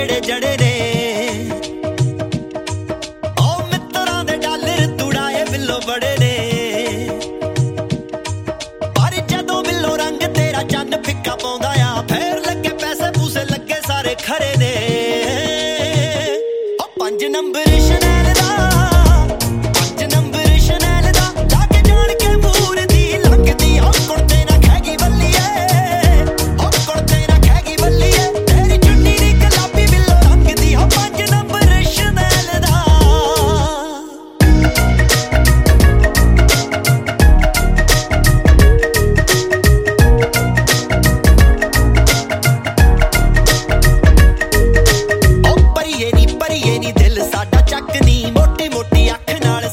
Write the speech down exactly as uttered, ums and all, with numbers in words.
ਨੇੜੇ ਜੜੇ ਨੇ ਓ ਮਿੱਤਰਾਂ ਦੇ ਡਾਲਰ ਤੁੜਾਏ ਬਿੱਲੋ ਬੜੇ ਨੇ ਪਰ ਜਦੋਂ ਬਿੱਲੋ ਰੰਗ ਤੇਰਾ ਚੰਨ ਫਿੱਕਾ ਪਾਉਂਦਾ ਆ ਫੇਰ ਲੱਗੇ ਪੈਸੇ ਪੂਸੇ ਲੱਗੇ ਸਾਰੇ ਖਰੇ ਨੇ ਓ ਪੰਜ ਨੰਬਰ ਸ਼ਨੈਲ ਦਾ ਪੰਜ ਨੰਬਰ ਸ਼ਨੈਲ ਦਾ ਲਾ ਕੇ ਜਾਣ ਕੇ ਮੂਰ ਦੀ ਲੰਘਦੀ ਆ ਕੁੜਤੇ ਨਾ ਖੈਗੀ ਬੱਲੀਏ ਓ ਕੁੜਤੇ ਨਾ ਖੈਗੀ ਬੱਲੀਏ ਤੇਰੀ ਚੁੰਨੀ ਦੀ ਗੁਲਾਬੀ ਬਿੱਲੋ ਰੰਗਦੀ ਆ ਪੰਜ ਨੰਬਰ ਸ਼ਨੈਲ ਦਾ ਓ ਪਰੀਏ ਨੀ ਪਰੀਏ ਨੀ ਦਿਲ ਸਾਡਾ ਚੱਕ ਨੀ ਮੋਟੀ ਮੋਟੀ ਅੱਖ ਨਾਲ